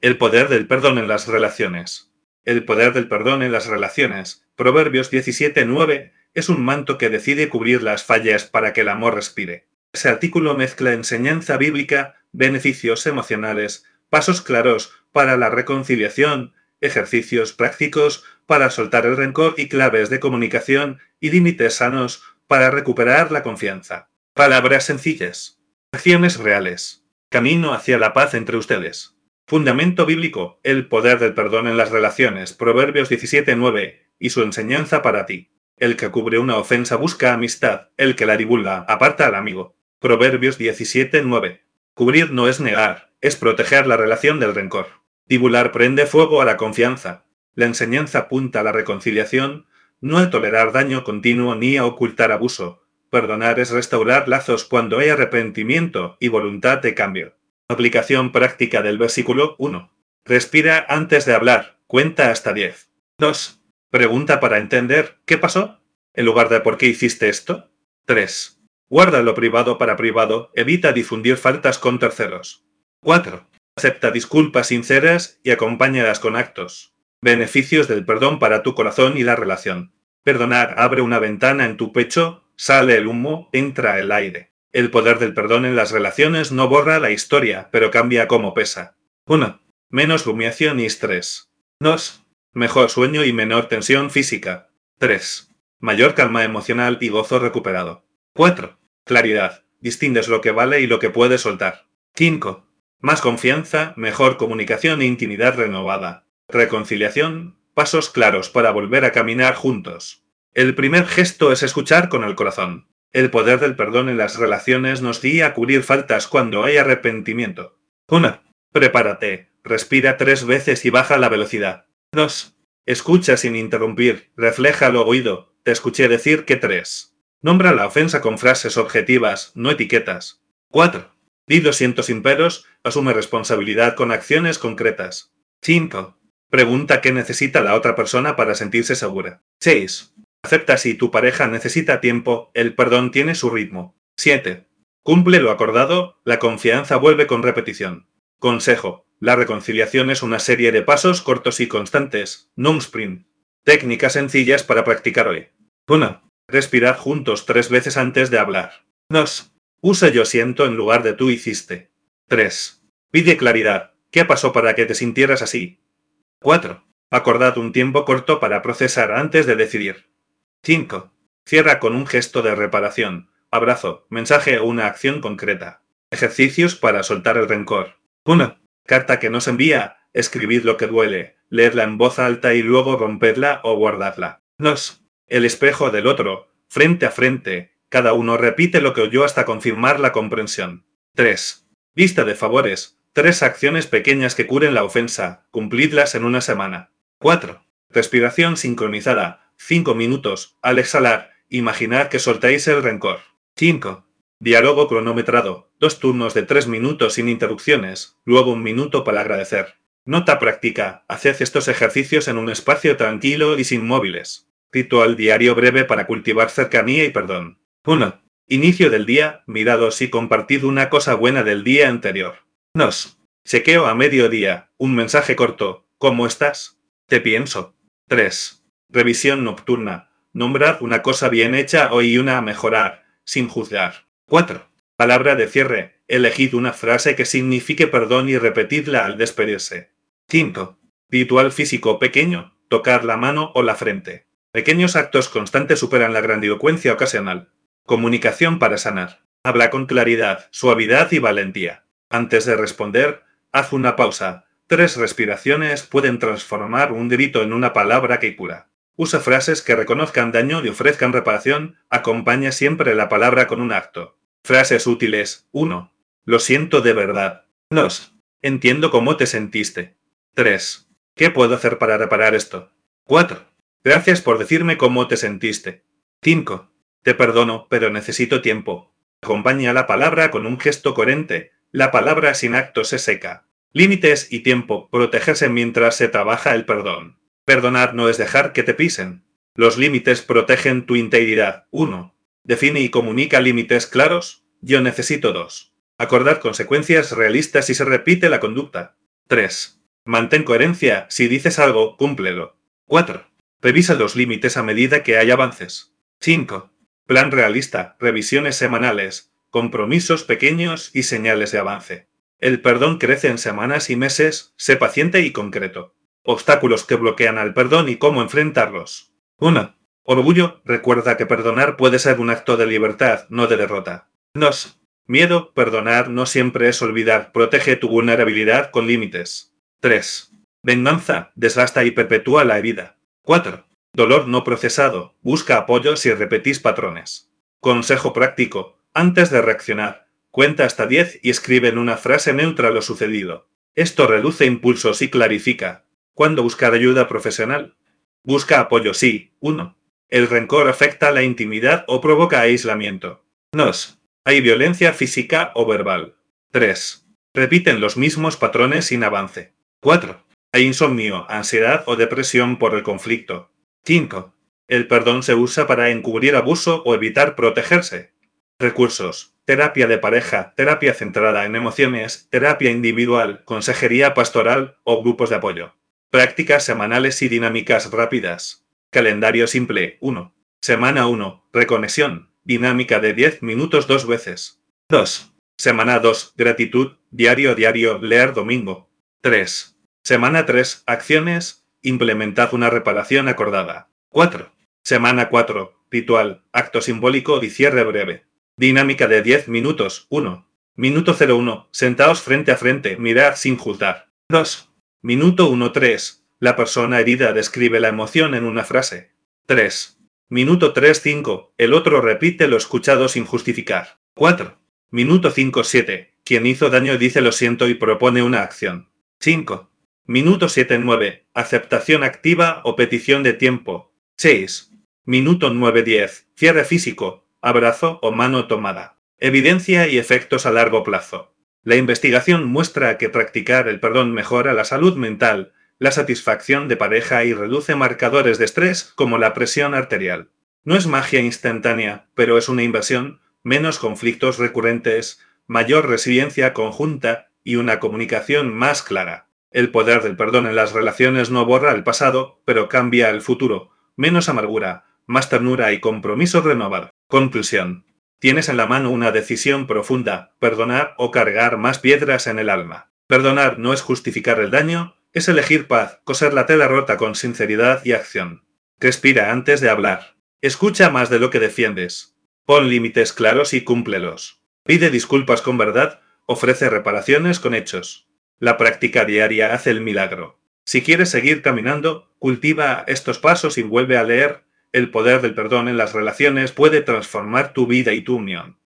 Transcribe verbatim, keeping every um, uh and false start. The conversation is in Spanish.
El poder del perdón en las relaciones. El poder del perdón en las relaciones. Proverbios diecisiete nueve es un manto que decide cubrir las fallas para que el amor respire. Ese artículo mezcla enseñanza bíblica, beneficios emocionales, pasos claros para la reconciliación, ejercicios prácticos para soltar el rencor y claves de comunicación y límites sanos para recuperar la confianza. Palabras sencillas. Acciones reales. Camino hacia la paz entre ustedes. Fundamento bíblico, el poder del perdón en las relaciones, Proverbios diecisiete nueve, y su enseñanza para ti. El que cubre una ofensa busca amistad, el que la divulga aparta al amigo. Proverbios diecisiete nueve. Cubrir no es negar, es proteger la relación del rencor. Divulgar prende fuego a la confianza. La enseñanza apunta a la reconciliación, no a tolerar daño continuo ni a ocultar abuso. Perdonar es restaurar lazos cuando hay arrepentimiento y voluntad de cambio. Aplicación práctica del versículo uno. Respira antes de hablar, cuenta hasta diez. dos. Pregunta para entender, ¿qué pasó? En lugar de ¿por qué hiciste esto? tres. Guarda lo privado para privado, evita difundir faltas con terceros. cuatro. Acepta disculpas sinceras y acompáñalas con actos. Beneficios del perdón para tu corazón y la relación. Perdonar abre una ventana en tu pecho, sale el humo, entra el aire. El poder del perdón en las relaciones no borra la historia, pero cambia cómo pesa. uno. Menos rumiación y estrés. dos. Mejor sueño y menor tensión física. tres. Mayor calma emocional y gozo recuperado. cuatro. Claridad. Distingues lo que vale y lo que puedes soltar. cinco. Más confianza, mejor comunicación e intimidad renovada. Reconciliación. Pasos claros para volver a caminar juntos. El primer gesto es escuchar con el corazón. El poder del perdón en las relaciones nos guía a cubrir faltas cuando hay arrepentimiento. uno. Prepárate. Respira tres veces y baja la velocidad. dos. Escucha sin interrumpir. Refleja lo oído. Te escuché decir que tres. Nombra la ofensa con frases objetivas, no etiquetas. cuatro. Di lo siento sin peros. Asume responsabilidad con acciones concretas. cinco. Pregunta qué necesita la otra persona para sentirse segura. seis. Acepta si tu pareja necesita tiempo, el perdón tiene su ritmo. siete. Cumple lo acordado, la confianza vuelve con repetición. Consejo. La reconciliación es una serie de pasos cortos y constantes, no un sprint. Técnicas sencillas para practicar hoy. uno. Respirar juntos tres veces antes de hablar. dos. Usa yo siento en lugar de tú hiciste. tres. Pide claridad. ¿Qué pasó para que te sintieras así? cuatro. Acordad un tiempo corto para procesar antes de decidir. cinco. Cierra con un gesto de reparación, abrazo, mensaje o una acción concreta. Ejercicios para soltar el rencor. uno. Carta que nos envía. Escribid lo que duele, leedla en voz alta y luego rompedla o guardadla. dos. El espejo del otro, frente a frente. Cada uno repite lo que oyó hasta confirmar la comprensión. tres. Lista de favores. Tres acciones pequeñas que curen la ofensa. Cumplidlas en una semana. cuatro. Respiración sincronizada. cinco minutos. Al exhalar, imaginad que soltáis el rencor. cinco. Diálogo cronometrado. Dos turnos de tres minutos sin interrupciones. Luego un minuto para agradecer. Nota práctica. Haced estos ejercicios en un espacio tranquilo y sin móviles. Ritual diario breve para cultivar cercanía y perdón. uno. Inicio del día. Mirados y compartid una cosa buena del día anterior. dos. Chequeo a mediodía. Un mensaje corto. ¿Cómo estás? Te pienso. tres. Revisión nocturna. Nombrad una cosa bien hecha hoy y una a mejorar, sin juzgar. cuatro. Palabra de cierre. Elegid una frase que signifique perdón y repetidla al despedirse. cinco. Ritual físico pequeño. Tocar la mano o la frente. Pequeños actos constantes superan la grandilocuencia ocasional. Comunicación para sanar. Habla con claridad, suavidad y valentía. Antes de responder, haz una pausa. Tres respiraciones pueden transformar un grito en una palabra que cura. Usa frases que reconozcan daño y ofrezcan reparación. Acompaña siempre la palabra con un acto. Frases útiles. uno. Lo siento de verdad. dos. Entiendo cómo te sentiste. tres. ¿Qué puedo hacer para reparar esto? cuatro. Gracias por decirme cómo te sentiste. cinco. Te perdono, pero necesito tiempo. Acompaña la palabra con un gesto coherente. La palabra sin actos es seca. Límites y tiempo. Protegerse mientras se trabaja el perdón. Perdonar no es dejar que te pisen. Los límites protegen tu integridad. uno. Define y comunica límites claros. Yo necesito dos. Acordar consecuencias realistas si se repite la conducta. tres. Mantén coherencia, si dices algo, cúmplelo. cuatro. Revisa los límites a medida que hay avances. cinco. Plan realista, revisiones semanales, compromisos pequeños y señales de avance. El perdón crece en semanas y meses, sé paciente y concreto. Obstáculos que bloquean al perdón y cómo enfrentarlos. uno. Orgullo, recuerda que perdonar puede ser un acto de libertad, no de derrota. dos. Miedo, perdonar no siempre es olvidar, protege tu vulnerabilidad con límites. tres. Venganza, desgasta y perpetúa la herida. cuatro. Dolor no procesado, busca apoyo si repetís patrones. Consejo práctico, antes de reaccionar, cuenta hasta diez y escribe en una frase neutra lo sucedido. Esto reduce impulsos y clarifica. ¿Cuándo buscar ayuda profesional? Busca apoyo si, uno. El rencor afecta la intimidad o provoca aislamiento. dos. Hay violencia física o verbal. tres. Repiten los mismos patrones sin avance. cuatro. Hay insomnio, ansiedad o depresión por el conflicto. cinco. El perdón se usa para encubrir abuso o evitar protegerse. Recursos. Terapia de pareja, terapia centrada en emociones, terapia individual, consejería pastoral o grupos de apoyo. Prácticas semanales y dinámicas rápidas. Calendario simple. uno. Semana uno. Reconexión. Dinámica de diez minutos dos veces. dos. Semana dos. Gratitud. Diario diario. Leer domingo. tres. Semana tres. Acciones. Implementad una reparación acordada. cuatro. Semana cuatro. Ritual. Acto simbólico y cierre breve. Dinámica de diez minutos. uno. Minuto cero uno. Sentaos frente a frente. Mirad sin juzgar. dos. Minuto uno tres. La persona herida describe la emoción en una frase. tres. Minuto tres cinco. El otro repite lo escuchado sin justificar. cuatro. Minuto cinco siete. Quien hizo daño dice lo siento y propone una acción. cinco. Minuto siete nueve. Aceptación activa o petición de tiempo. seis. Minuto nueve diez. Cierre físico, abrazo o mano tomada. Evidencia y efectos a largo plazo. La investigación muestra que practicar el perdón mejora la salud mental, la satisfacción de pareja y reduce marcadores de estrés como la presión arterial. No es magia instantánea, pero es una inversión, menos conflictos recurrentes, mayor resiliencia conjunta y una comunicación más clara. El poder del perdón en las relaciones no borra el pasado, pero cambia el futuro. Menos amargura, más ternura y compromiso renovado. Conclusión. Tienes en la mano una decisión profunda, perdonar o cargar más piedras en el alma. Perdonar no es justificar el daño, es elegir paz, coser la tela rota con sinceridad y acción. Respira antes de hablar. Escucha más de lo que defiendes. Pon límites claros y cúmplelos. Pide disculpas con verdad, ofrece reparaciones con hechos. La práctica diaria hace el milagro. Si quieres seguir caminando, cultiva estos pasos y vuelve a leer. El poder del perdón en las relaciones puede transformar tu vida y tu unión.